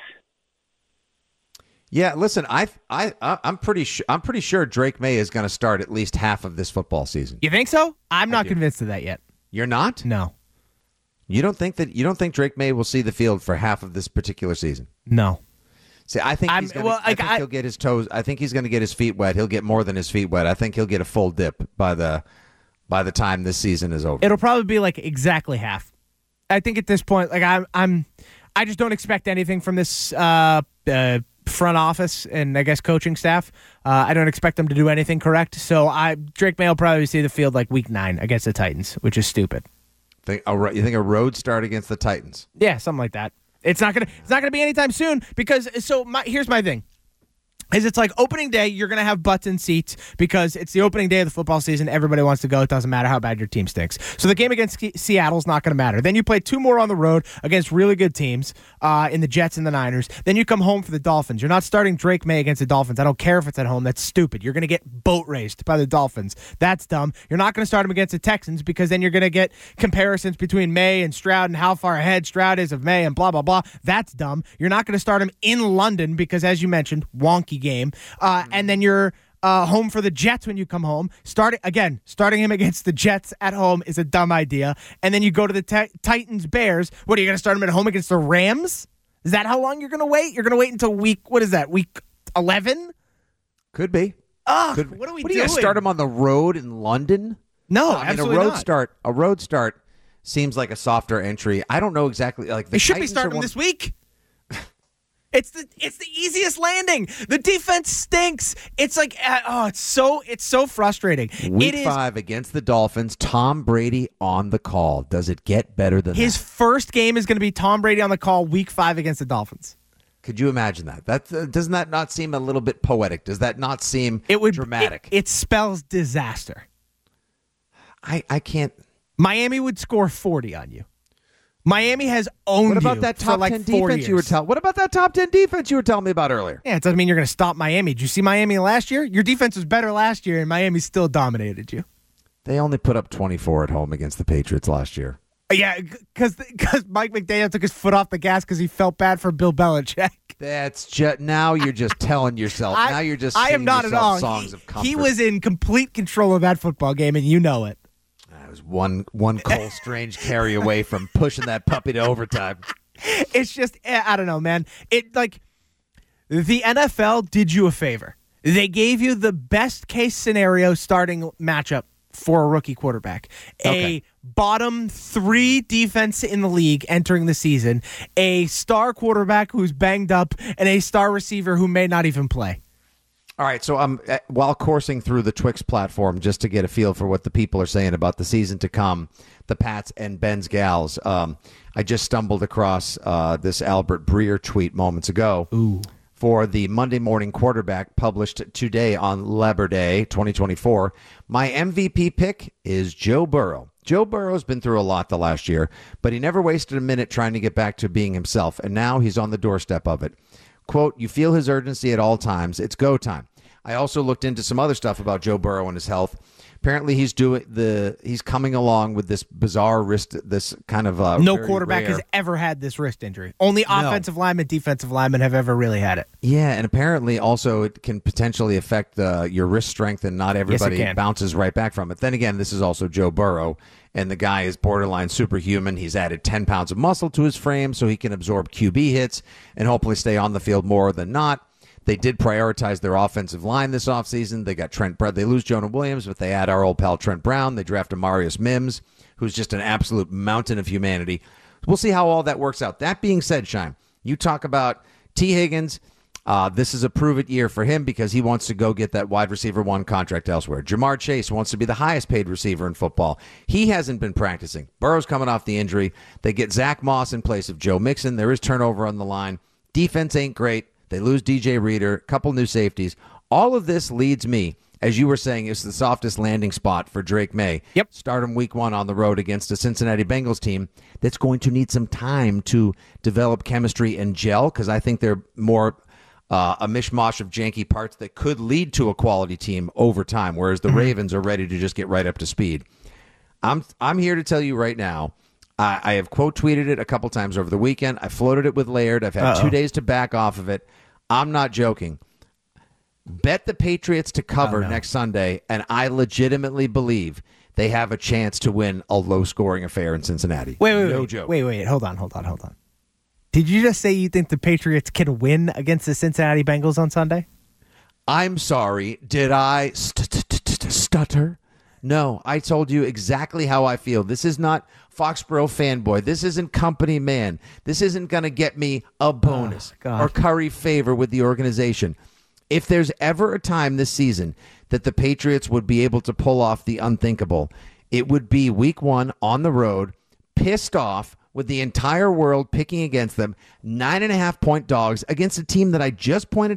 Yeah, listen, I, I, I I'm pretty sure. I'm pretty sure Drake May is going to start at least half of this football season.
You think so? I'm not
do.
convinced of that yet.
You're not?
No.
You don't think that? You don't think Drake May will see the field for half of this particular season?
No.
See, I think
I'm-
he's gonna,
well,
I
like,
think
I-
he'll get his toes. I think he's going to get his feet wet. He'll get more than his feet wet. I think he'll get a full dip by the by the time this season is over.
It'll probably be like exactly half. I think at this point, like I'm, I'm, I just don't expect anything from this uh, uh, front office and I guess coaching staff. Uh, I don't expect them to do anything correct. So I Drake May will probably see the field like week nine against the Titans, which is stupid.
Think a, ro- you think a road start against the Titans?
Yeah, something like that. It's not gonna. It's not gonna be anytime soon because. So my, here's my thing. is it's like opening day, you're going to have butts in seats because it's the opening day of the football season. Everybody wants to go. It doesn't matter how bad your team stinks. So the game against Seattle is not going to matter. Then you play two more on the road against really good teams uh, in the Jets and the Niners. Then you come home for the Dolphins. You're not starting Drake May against the Dolphins. I don't care if it's at home. That's stupid. You're going to get boat raced by the Dolphins. That's dumb. You're not going to start him against the Texans because then you're going to get comparisons between May and Stroud and how far ahead Stroud is of May and blah, blah, blah. That's dumb. You're not going to start him in London because, as you mentioned, wonky game. Uh, and then you're uh, home for the Jets when you come home. Starting again, starting him against the Jets at home is a dumb idea. And then you go to the t- Titans Bears. What, are you going to start him at home against the Rams? Is that how long you're going to wait? You're going to wait until week, what is that, week eleven?
Could be.
Ugh,
Could,
what are we
what
doing?
Are you going to start him on the road in London?
No,
I mean,
absolutely
a road
not.
start. A road start seems like a softer entry. I don't know exactly. Like the
They should
Titans
be starting
are
him
one-
this week. It's the it's the easiest landing. The defense stinks. It's like uh, oh, it's so it's so frustrating.
Week
it is,
five against the Dolphins. Tom Brady on the call. Does it get better than
his
that?
first game is going to be Tom Brady on the call. Week five against the Dolphins.
Could you imagine that? That uh, doesn't that not seem a little bit poetic? Does that not seem
it would
dramatic?
It, it spells disaster.
I I can't.
Miami would score forty on you. Miami has owned
What about
you
that
for
top
like
ten
four
defense
years.
you were telling? What about that top ten defense you were telling me about earlier?
Yeah, it doesn't mean you're going to stop Miami. Did you see Miami last year? Your defense was better last year, and Miami still dominated you.
They only put up twenty-four at home against the Patriots last year.
Yeah, because because Mike McDaniel took his foot off the gas because he felt bad for Bill Belichick.
That's just now you're just telling yourself.
I,
now you're just
I am
singing
not at
yourself
all.
songs
he,
of comfort.
he was in complete control of that football game, and you know it.
I was one one Cole Strange carry away from pushing that puppy to overtime.
It's just eh, I don't know, man. It like the N F L did you a favor. They gave you the best case scenario starting matchup for a rookie quarterback.
Okay.
A bottom three defense in the league entering the season, a star quarterback who's banged up, and a star receiver who may not even play.
All right, so I'm uh, while coursing through the Twix platform just to get a feel for what the people are saying about the season to come, the Pats and Ben's Gals. Um, I just stumbled across uh, this Albert Breer tweet moments ago.
Ooh.
For the Monday Morning Quarterback published today on Labor Day twenty twenty-four. My M V P pick is Joe Burrow. Joe Burrow's been through a lot the last year, but he never wasted a minute trying to get back to being himself, and now he's on the doorstep of it. Quote, you feel his urgency at all times. It's go time. I also looked into some other stuff about Joe Burrow and his health. Apparently, he's doing the he's coming along with this bizarre wrist, this kind of uh,
no
very
quarterback
rare-
has ever had this wrist injury. Only
No.
offensive linemen, defensive linemen have ever really had it.
Yeah, and apparently also it can potentially affect uh, your wrist strength, and not everybody
can.
bounces right back from it. Then again, this is also Joe Burrow, and the guy is borderline superhuman. He's added ten pounds of muscle to his frame so he can absorb Q B hits and hopefully stay on the field more than not. They did prioritize their offensive line this offseason. They got Trent Brown. They lose Jonah Williams, but they add our old pal Trent Brown. They draft Amarius Mims, who's just an absolute mountain of humanity. We'll see how all that works out. That being said, Shime, you talk about T. Higgins. Uh, this is a prove-it year for him because he wants to go get that wide receiver one contract elsewhere. Jamar Chase wants to be the highest-paid receiver in football. He hasn't been practicing. Burrow's coming off the injury. They get Zach Moss in place of Joe Mixon. There is turnover on the line. Defense ain't great. They lose D J Reader, a couple new safeties. All of this leads me, as you were saying, is the softest landing spot for Drake May.
Yep.
Start him week one on the road against a Cincinnati Bengals team that's going to need some time to develop chemistry and gel because I think they're more uh, a mishmash of janky parts that could lead to a quality team over time, whereas the Ravens are ready to just get right up to speed. I'm I'm here to tell you right now, I, I have quote tweeted it a couple times over the weekend. I floated it with Laird. I've had
Uh-oh.
two days to back off of it. I'm not joking. Bet the Patriots to cover
Oh, no.
next Sunday, and I legitimately believe they have a chance to win a low-scoring affair in Cincinnati.
Wait, wait,
no
wait,
joke.
wait, wait. Hold on, hold on, hold on. Did you just say you think the Patriots can win against the Cincinnati Bengals on Sunday?
I'm sorry. Did I st- st- st- stutter? No, I told you exactly how I feel. This is not Foxborough fanboy. This isn't company man. This isn't going to get me a bonus
Oh, God.
or curry favor with the organization. If there's ever a time this season that the Patriots would be able to pull off the unthinkable, it would be week one on the road, pissed off with the entire world picking against them, nine and a half point dogs against a team that I just pointed out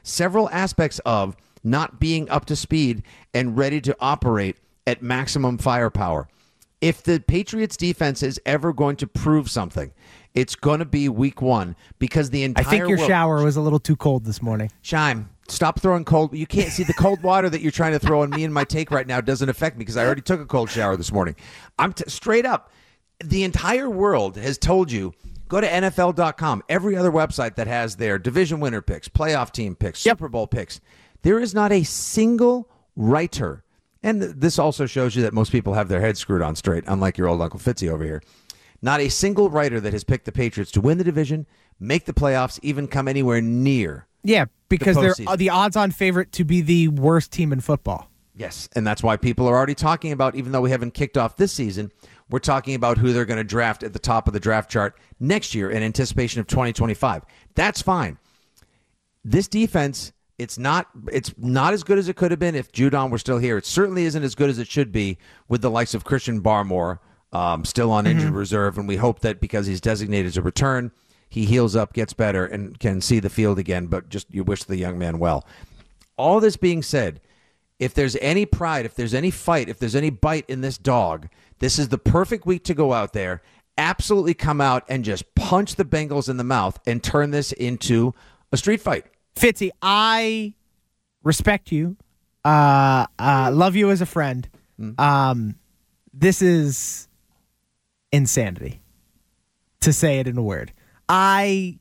several aspects of not being up to speed and ready to operate at maximum firepower. If the Patriots defense is ever going to prove something, it's going to be week one because the entire
I think your
world,
shower was a little too cold this morning.
Shime, stop throwing cold. You can't see the cold water that you're trying to throw on me and my take right now doesn't affect me because I already took a cold shower this morning. I'm t- straight up. The entire world has told you, go to N F L dot com, every other website that has their division winner picks, playoff team picks,
Yep.
Super Bowl picks. There is not a single writer. And th- this also shows you that most people have their heads screwed on straight, unlike your old Uncle Fitzy over here. Not a single writer that has picked the Patriots to win the division, make the playoffs, even come anywhere near.
Yeah, because
the
they're
postseason.
the odds-on favorite to be the worst team in football.
Yes, and that's why people are already talking about, even though we haven't kicked off this season, we're talking about who they're going to draft at the top of the draft chart next year in anticipation of twenty twenty-five. That's fine. This defense, it's not it's not as good as it could have been if Judon were still here. It certainly isn't as good as it should be with the likes of Christian Barmore um, still on injured
Mm-hmm.
reserve, and we hope that because he's designated to return, he heals up, gets better, and can see the field again, but just you wish the young man well. All this being said, if there's any pride, if there's any fight, if there's any bite in this dog, this is the perfect week to go out there, absolutely come out and just punch the Bengals in the mouth and turn this into a street fight.
Fitzy, I respect you, uh, uh, love you as a friend. Um, this is insanity, to say it in a word. I,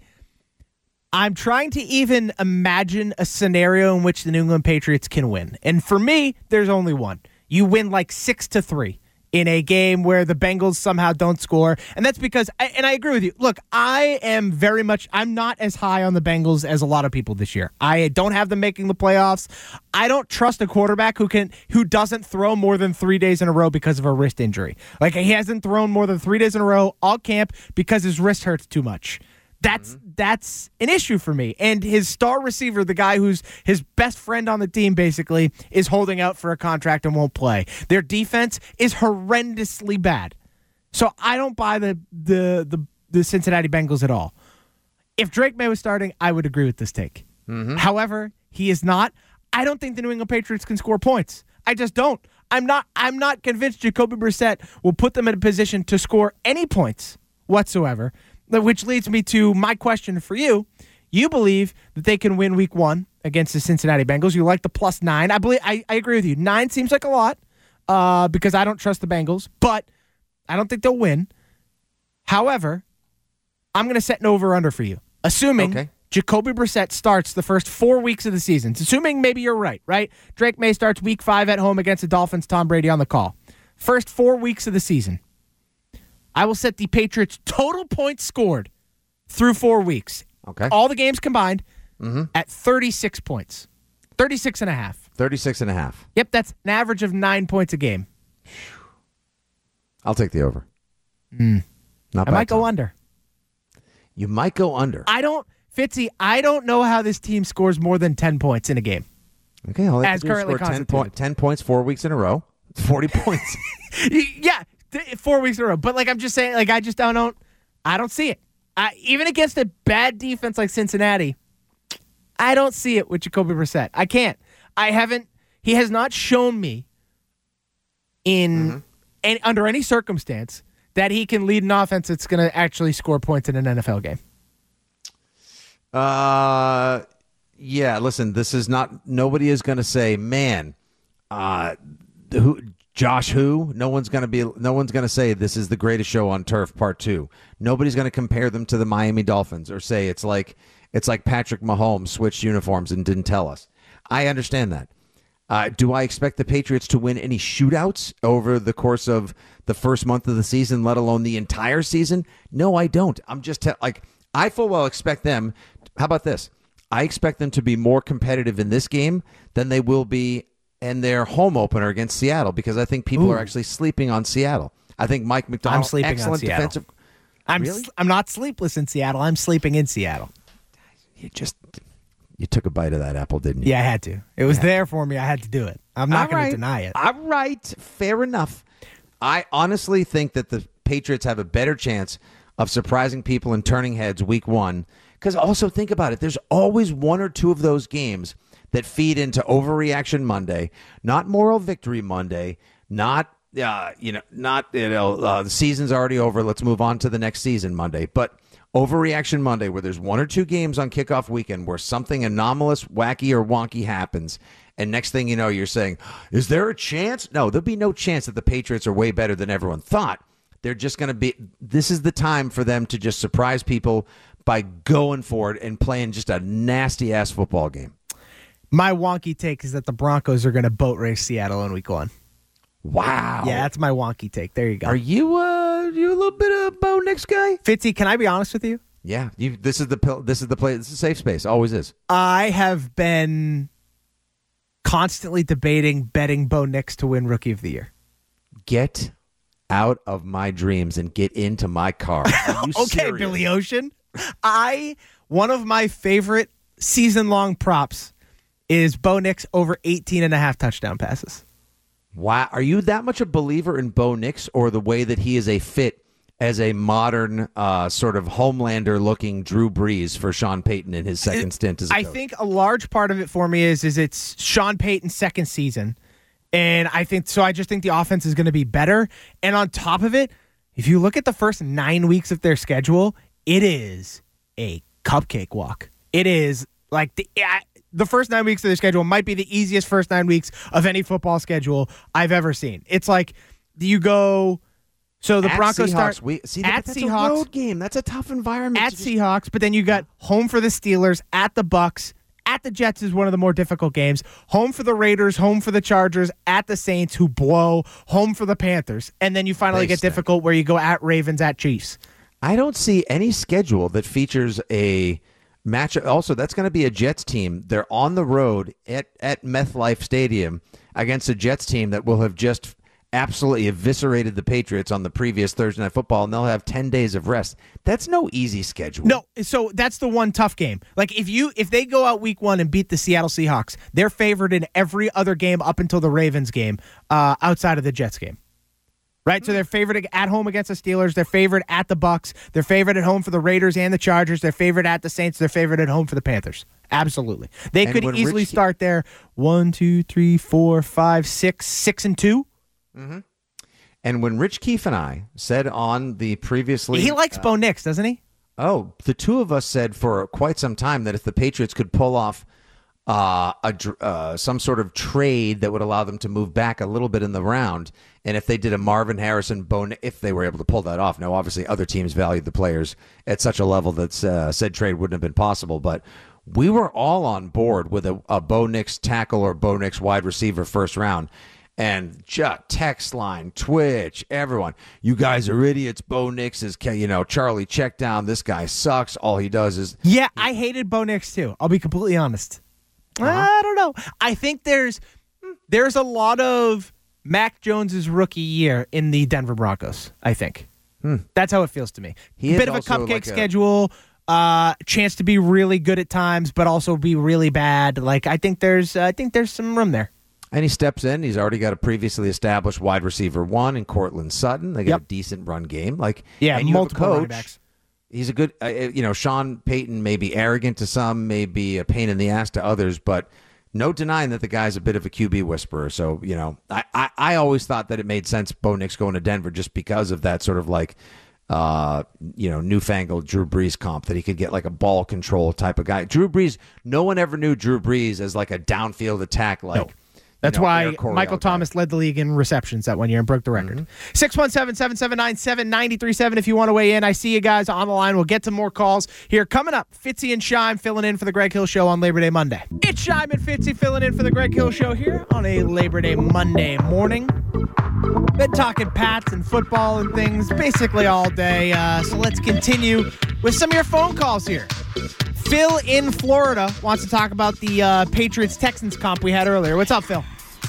I'm trying to even imagine a scenario in which the New England Patriots can win. And for me, there's only one. You win like six to three in a game where the Bengals somehow don't score. And that's because, and I agree with you. Look, I am very much, I'm not as high on the Bengals as a lot of people this year. I don't have them making the playoffs. I don't trust a quarterback who can, who doesn't throw more than three days in a row because of a wrist injury. Like he hasn't thrown more than three days in a row all camp because his wrist hurts too much. That's mm-hmm. that's an issue for me. And his star receiver, the guy who's his best friend on the team, basically, is holding out for a contract and won't play. Their defense is horrendously bad. So I don't buy the the the, the Cincinnati Bengals at all. If Drake May was starting, I would agree with this take.
Mm-hmm.
However, he is not. I don't think the New England Patriots can score points. I just don't. I'm not I'm not convinced Jacoby Brissett will put them in a position to score any points whatsoever. Which leads me to my question for you. You believe that they can win week one against the Cincinnati Bengals. You like the plus nine. I believe I, I agree with you. Nine seems like a lot uh, because I don't trust the Bengals, but I don't think they'll win. However, I'm going to set an over-under for you. Assuming okay. Jacoby Brissett starts the first four weeks of the season. Assuming maybe you're right, right? Drake May starts week five at home against the Dolphins, Tom Brady on the call. First four weeks of the season. I will set the Patriots' total points scored through four weeks.
Okay.
All the games combined
mm-hmm.
at thirty-six points. thirty-six and a half.
thirty-six and a half.
Yep, that's an average of nine points a game.
I'll take the over.
Mm.
Not
I
bad
might go
time.
under.
You might go under.
I don't, Fitzy, I don't know how this team scores more than ten points in a game.
Okay, all they
as
have to do is
currently
score ten,
constituted.
po- ten points four weeks in a row. It's forty points.
Yeah. Four weeks in a row. But, like, I'm just saying, like, I just don't, don't I don't see it. I, even against a bad defense like Cincinnati, I don't see it with Jacoby Brissett. I can't. I haven't, he has not shown me in,
mm-hmm.
any, under any circumstance that he can lead an offense that's going to actually score points in an N F L game.
Uh, yeah, listen, this is not, nobody is going to say, man, uh, who, Josh who? No one's going to be no one's going to say this is the greatest show on turf part two. Nobody's going to compare them to the Miami Dolphins or say it's like it's like Patrick Mahomes switched uniforms and didn't tell us. I understand that. Uh, do I expect the Patriots to win any shootouts over the course of the first month of the season, let alone the entire season? No, I don't. I'm just te- like I full well expect them. How about this? I expect them to be more competitive in this game than they will be in their home opener against Seattle, because I think people
Ooh.
are actually sleeping on Seattle. I think Mike McDonald,
I'm sleeping
excellent
on Seattle.
defensive.
I'm
really?
I'm not sleepless in Seattle. I'm sleeping in Seattle.
You just you took a bite of that apple, didn't you?
Yeah, I had to. It was
Yeah.
there for me. I had to do it. I'm not
All
going
right.
to deny it.
All right, fair enough. I honestly think that the Patriots have a better chance of surprising people and turning heads week one Because also think about it. There's always one or two of those games that feed into overreaction Monday, not moral victory Monday, not uh, you know, not you know uh, the season's already over. Let's move on to the next season Monday, but overreaction Monday, where there's one or two games on kickoff weekend where something anomalous, wacky, or wonky happens, and next thing you know, you're saying, "Is there a chance?" No, there'll be no chance that the Patriots are way better than everyone thought. They're just going to be. This is the time for them to just surprise people by going for it and playing just a nasty ass football game.
My wonky take is that the Broncos are going to boat race Seattle in week one.
Wow.
Yeah, that's my wonky take. There you go.
Are you uh you a little bit of a Bo Nix guy?
Fitzy, can I be honest with you?
Yeah. You. This is the pill. This is the play. This is a safe space. Always is.
I have been constantly debating betting Bo Nix to win Rookie of the Year.
Get out of my dreams and get into my car. Are you
okay,
serious?
Billy Ocean. I one of my favorite season-long props is Bo Nix over eighteen and a half touchdown passes.
Wow. Are you that much a believer in Bo Nix, or the way that he is a fit as a modern uh, sort of Homelander-looking Drew Brees for Sean Payton in his second stint as a
I
coach?
think a large part of it for me is is it's Sean Payton's second season. And I think so. I just think the offense is going to be better. And on top of it, if you look at the first nine weeks of their schedule, it is a cupcake walk. It is like the the first nine weeks of their schedule might be the easiest first nine weeks of any football schedule I've ever seen. It's like you go. So the
at
Broncos
Seahawks,
start
we, see,
at
that's
Seahawks.
a road game. That's a tough environment.
At Seahawks, but then you got home for the Steelers, at the Bucks. At the Jets is one of the more difficult games. Home for the Raiders, home for the Chargers, at the Saints, who blow, home for the Panthers. And then you finally
They
get
stink.
difficult where you go at Ravens, at Chiefs.
I don't see any schedule that features a match. Also, that's going to be a Jets team. They're on the road at, at MetLife Stadium against a Jets team that will have just absolutely eviscerated the Patriots on the previous Thursday Night Football, and they'll have ten days of rest. That's no easy schedule.
No, so that's the one tough game. Like if you if they go out week one and beat the Seattle Seahawks, they're favored in every other game up until the Ravens game, uh, outside of the Jets game. Right? So they're favored at home against the Steelers. They're favored at the Bucks. They're favored at home for the Raiders and the Chargers. They're favored at the Saints. They're favored at home for the Panthers. Absolutely. They
And
could
when
easily
Rich-
start there one, two, three, four, five, six, six and two.
Mm-hmm. And when Rich Keefe and I said on the previously...
He likes
uh,
Bo Nix, doesn't he?
Oh, the two of us said for quite some time that if the Patriots could pull off uh, a dr- uh, some sort of trade that would allow them to move back a little bit in the round, and if they did a Marvin Harrison, Bo, if they were able to pull that off. Now, obviously, other teams valued the players at such a level that uh, said trade wouldn't have been possible, but we were all on board with a, a Bo Nix tackle or Bo Nix wide receiver first round. And just text line, Twitch, everyone. You guys are idiots. Bo Nix is, you know, Charlie, check down. This guy sucks. All he does is.
Yeah, I hated Bo Nix too. I'll be completely honest.
Uh-huh.
I don't know. I think there's there's a lot of Mac Jones's rookie year in the Denver Broncos. I think
hmm.
that's how it feels to me.
He is
Bit of a
also
cupcake
like a-
schedule. Uh, chance to be really good at times, but also be really bad. Like I think there's, uh, I think there's some room there.
And he steps in. He's already got a previously established wide receiver one in Cortland Sutton. They got
Yep.
a decent run game. Like
Yeah,
and you have a
multiple running
coach.
backs.
He's a good, uh, you know, Sean Payton may be arrogant to some, may be a pain in the ass to others, but no denying that the guy's a bit of a Q B whisperer. So, you know, I, I, I always thought that it made sense Bo Nix going to Denver just because of that sort of like, uh, you know, newfangled Drew Brees comp, that he could get like a ball control type of guy. Drew Brees, no one ever knew Drew Brees as like a downfield attack like.
No. That's
you know,
why
Air Coryell
Michael
guy.
Thomas led the league in receptions that one year and broke the record. six one seven, seven seven nine, seven nine three seven if you want to weigh in. I see you guys on the line. We'll get to more calls here. Coming up, Fitzy and Shime filling in for the Greg Hill Show on Labor Day Monday. It's Shime and Fitzy filling in for the Greg Hill Show here on a Labor Day Monday morning. Been talking Pats and football and things basically all day. Uh, so let's continue with some of your phone calls here. Phil in Florida wants to talk about the uh, Patriots-Texans comp we had earlier. What's up, Phil?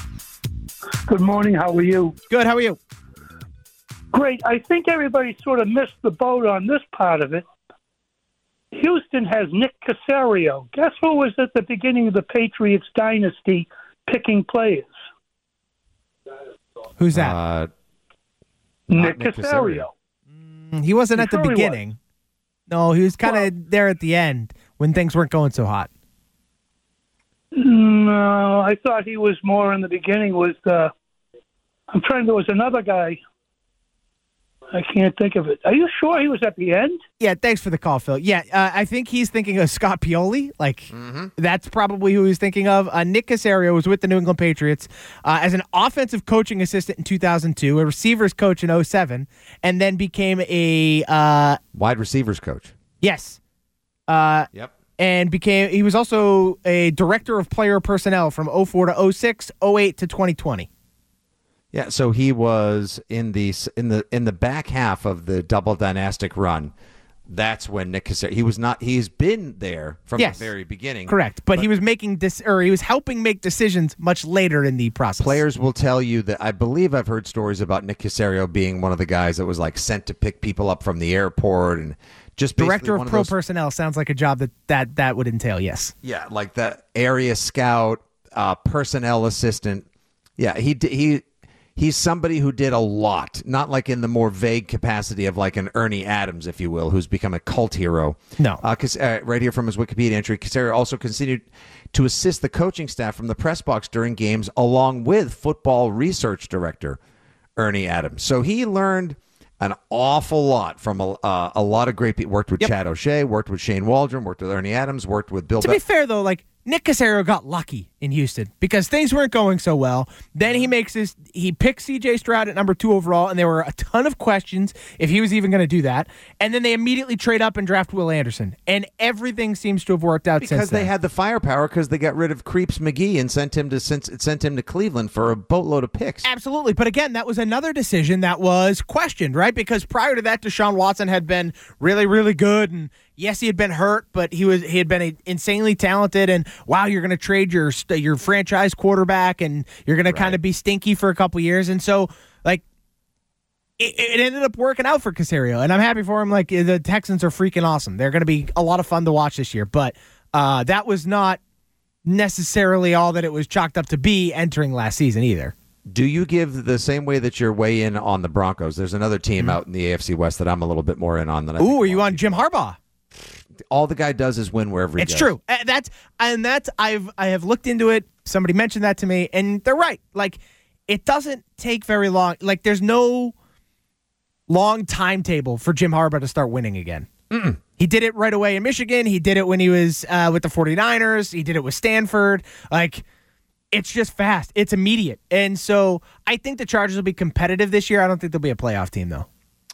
Good morning. How are you?
Good. How are you?
Great. I think everybody sort of missed the boat on this part of it. Houston has Nick Caserio. Guess who was at the beginning of the Patriots dynasty picking players?
Who's that?
Uh,
Nick,
Nick
Caserio.
Mm, he wasn't
You
at the
sure he was?
beginning. No, he was kind of well, there at the end when things weren't going so hot.
No, I thought he was more in the beginning. Was uh, I'm trying. There was another guy. I can't think of it. Are you sure he was at the end?
Yeah, thanks for the call, Phil. Yeah, uh, I think he's thinking of Scott Pioli. Like, mm-hmm. that's probably who he's thinking of. Uh, Nick Caserio was with the New England Patriots uh, as an offensive coaching assistant in two thousand two, a receivers coach in oh seven, and then became a... Uh,
wide receivers coach.
Yes. Uh,
yep.
And became he was also a director of player personnel from oh four to oh six, oh eight to twenty twenty.
Yeah, so he was in the in the in the back half of the double dynastic run. That's when Nick Caserio. He was not. He's been there from
yes,
the very beginning.
Correct, but, but he was making dis, or he was helping make decisions much later in the process.
Players will tell you that. I believe I've heard stories about Nick Caserio being one of the guys that was like sent to pick people up from the airport and just
director of,
of
pro
those,
personnel sounds like a job that that that would entail. Yes.
Yeah, like the area scout, uh, personnel assistant. Yeah, he he. He's somebody who did a lot, not like in the more vague capacity of like an Ernie Adams, if you will, who's become a cult hero.
No.
Uh, uh, right here from his Wikipedia entry, Caserio also continued to assist the coaching staff from the press box during games along with football research director Ernie Adams. So he learned an awful lot from a, uh, a lot of great people. Worked with yep. Chad O'Shea, worked with Shane Waldron, worked with Ernie Adams, worked with Bill
To
Be-
be fair, though, like, Nick Caserio got lucky in Houston because things weren't going so well. Then he makes his he picks C J Stroud at number two overall, and there were a ton of questions if he was even going to do that. And then they immediately trade up and draft Will Anderson, and everything seems to have worked out
because
since
they
then.
had the firepower because they got rid of Creeps McGee and sent him to sent him to Cleveland for a boatload of picks.
Absolutely, but again, that was another decision that was questioned, right? Because prior to that, Deshaun Watson had been really, really good, and yes, he had been hurt, but he was he had been insanely talented. And wow, you're going to trade your your franchise quarterback, and you're going right. to kind of be stinky for a couple years. And so, like, it, it ended up working out for Caserio, and I'm happy for him. Like, the Texans are freaking awesome. They're going to be a lot of fun to watch this year. But uh, that was not necessarily all that it was chalked up to be entering last season either.
Do you give the same way that you're way in on the Broncos? There's another team mm-hmm. out in the A F C West that I'm a little bit more in on than I
Ooh, are you on Jim Harbaugh?
All the guy does is win wherever he
it's
goes.
It's true. Uh, that's and that's I've I have looked into it. Somebody mentioned that to me, and they're right. Like, it doesn't take very long. Like, there's no long timetable for Jim Harbaugh to start winning again.
Mm-mm.
He did it right away in Michigan. He did it when he was uh, with the 49ers. He did it with Stanford. Like, it's just fast. It's immediate. And so I think the Chargers will be competitive this year. I don't think they'll be a playoff team, though.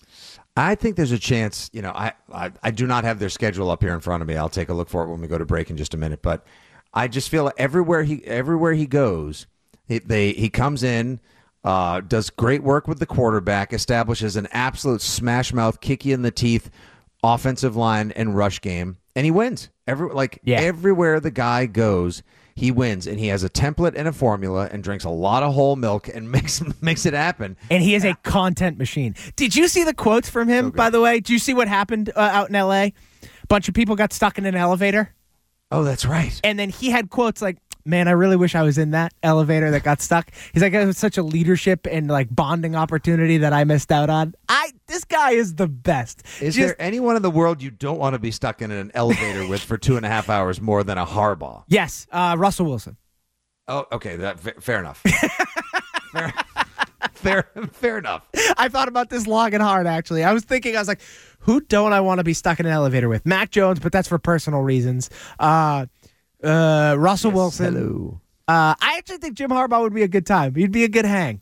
I think there's a chance, you know, I, I I do not have their schedule up here in front of me. I'll take a look for it when we go to break in just a minute. But I just feel like everywhere he everywhere he goes, he, they he comes in, uh, does great work with the quarterback, establishes an absolute smash mouth, kick you in the teeth offensive line and rush game, and he wins. Every like
yeah.
everywhere the guy goes, he wins, and he has a template and a formula and drinks a lot of whole milk and makes makes it happen.
And he is a content machine. Did you see the quotes from him, so by the way? Did you see what happened uh, out in L A? A bunch of people got stuck in an elevator.
Oh, that's right.
And then he had quotes like, man, I really wish I was in that elevator that got stuck. He's like, it was such a leadership and like bonding opportunity that I missed out on. I This guy is the best.
Is
Just,
there anyone in the world you don't want to be stuck in an elevator with for two and a half hours more than a Harbaugh?
Yes, uh, Russell Wilson.
Oh, okay. That fair enough. fair, fair, fair enough.
I thought about this long and hard, actually. I was thinking, I was like, who don't I want to be stuck in an elevator with? Mac Jones, but that's for personal reasons. Uh, uh, Russell
yes,
Wilson.
Hello.
Uh, I actually think Jim Harbaugh would be a good time. He'd be a good hang.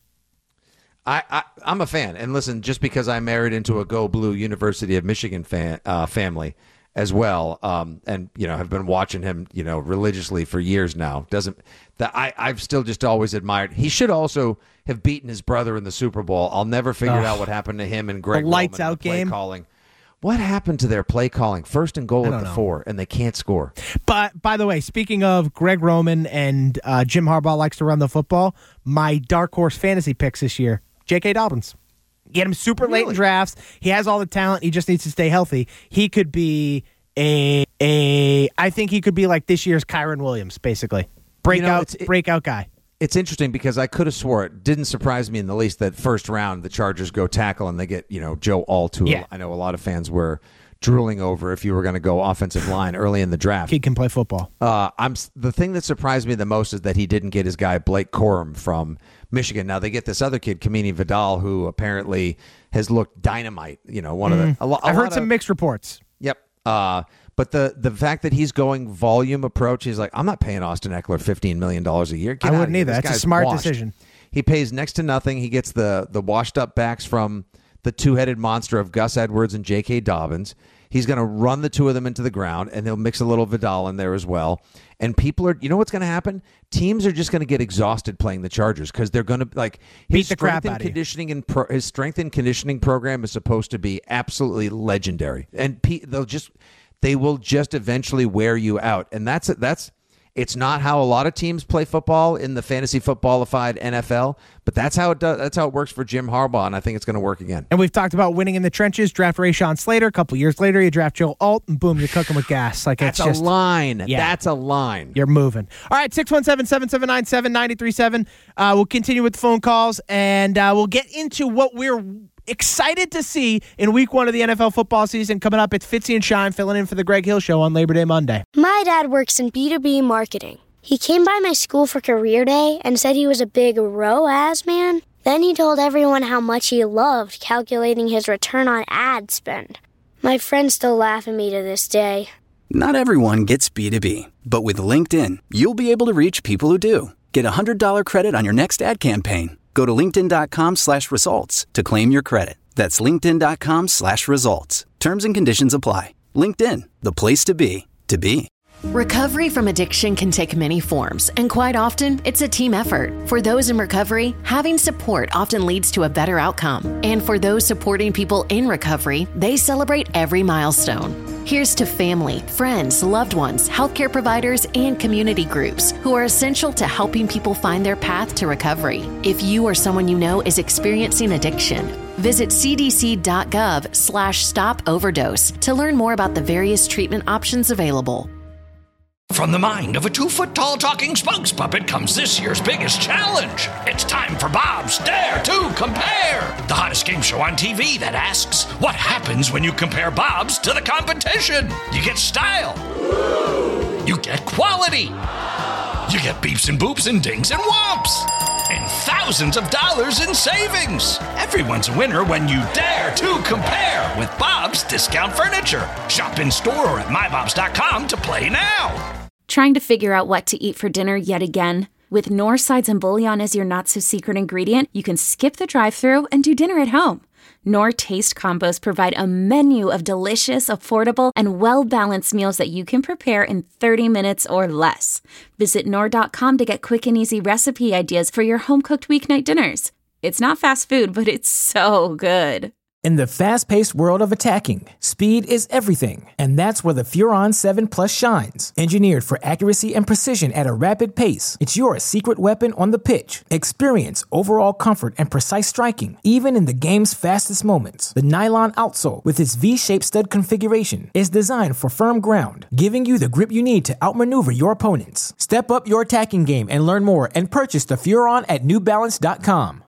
I, I, I'm a fan. And listen, just because I married into a Go Blue University of Michigan fan, uh, family as well, um, and, you know, have been watching him, you know, religiously for years now, doesn't that I, I've still just always admired. He should also have beaten his brother in the Super Bowl. I'll never figure
Ugh.
out what happened to him and Greg
the lights
Roman
out
the play
game.
calling. What happened to their play calling? First and goal at the know. four, and they can't score.
But by the way, speaking of Greg Roman and uh, Jim Harbaugh likes to run the football, my dark horse fantasy picks this year, J K. Dobbins. Get him super
really?
late in drafts. He has all the talent. He just needs to stay healthy. He could be a a. I think he could be like this year's Kyron Williams, basically breakout you know, it, breakout guy.
It's interesting because I could have swore it didn't surprise me in the least that first round the Chargers go tackle and they get, you know, Joe Alt, who
yeah.
I know a lot of fans were drooling over if you were going to go offensive line early in the draft.
Kid can play football.
Uh, I'm the thing that surprised me the most is that he didn't get his guy Blake Corum from Michigan. Now they get this other kid, Kamini Vidal, who apparently has looked dynamite. You know, one mm. of the. A lo- a
I've heard
of,
some mixed reports.
Yep. Uh, but the the fact that he's going volume approach, he's like, I'm not paying Austin Eckler fifteen million dollars a year. Get
I wouldn't either. That's a smart
washed.
decision.
He pays next to nothing. He gets the the washed up backs from the two-headed monster of Gus Edwards and J K. Dobbins. He's going to run the two of them into the ground, and he'll mix a little Vidal in there as well. And people are, you know what's going to happen? Teams are just going to get exhausted playing the Chargers because they're going to, like, his
beat the crap
strength
out
and
of
conditioning and pro, his strength and conditioning program is supposed to be absolutely legendary. And pe- they'll just, they will just eventually wear you out. And that's, that's, it's not how a lot of teams play football in the fantasy footballified N F L, but that's how it does. That's how it works for Jim Harbaugh, and I think it's going to work again.
And we've talked about winning in the trenches. Draft Rashawn Slater. A couple years later, you draft Joe Alt, and boom, you're cooking with gas. Like
that's
it's just
a line.
Yeah,
that's a line.
You're moving. All right, six one seven, seven seven nine, seven nine three seven. Uh, we'll continue with the phone calls, and uh, we'll get into what we're excited to see in week one of the N F L football season coming up. It's Fitzy and Shine filling in for the Greg Hill Show on Labor Day Monday.
My dad works in B two B marketing. He came by my school for career day and said he was a big R O A S man. Then he told everyone how much he loved calculating his return on ad spend. My friends still laugh at me to this day.
Not everyone gets B two B, but with LinkedIn, you'll be able to reach people who do. Get a one hundred dollars credit on your next ad campaign. Go to linkedin.com slash results to claim your credit. That's linkedin.com slash results. Terms and conditions apply. LinkedIn, the place to be, to be.
Recovery from addiction can take many forms, and quite often, it's a team effort. For those in recovery, having support often leads to a better outcome. And for those supporting people in recovery, they celebrate every milestone. Here's to family, friends, loved ones, healthcare providers, and community groups who are essential to helping people find their path to recovery. If you or someone you know is experiencing addiction, visit cdc.gov slash stop overdose to learn more about the various treatment options available.
From the mind of a two-foot-tall talking spokes puppet comes this year's biggest challenge. It's time for Bob's Dare to Compare, the hottest game show on T V that asks, what happens when you compare Bob's to the competition? You get style. You get quality. You get beeps and boops and dings and whomps. And thousands of dollars in savings. Everyone's a winner when you dare to compare with Bob's Discount Furniture. Shop in store or at my bobs dot com to play now.
Trying to figure out what to eat for dinner yet again? With Knorr sides and bouillon as your not-so-secret ingredient, you can skip the drive-thru and do dinner at home. Knorr Taste Combos provide a menu of delicious, affordable, and well-balanced meals that you can prepare in thirty minutes or less. Visit Knorr dot com to get quick and easy recipe ideas for your home-cooked weeknight dinners. It's not fast food, but it's so good.
In the fast-paced world of attacking, speed is everything, and that's where the Furon seven Plus shines. Engineered for accuracy and precision at a rapid pace, it's your secret weapon on the pitch. Experience overall comfort and precise striking, even in the game's fastest moments. The nylon outsole, with its V-shaped stud configuration, is designed for firm ground, giving you the grip you need to outmaneuver your opponents. Step up your attacking game and learn more and purchase the Furon at new balance dot com.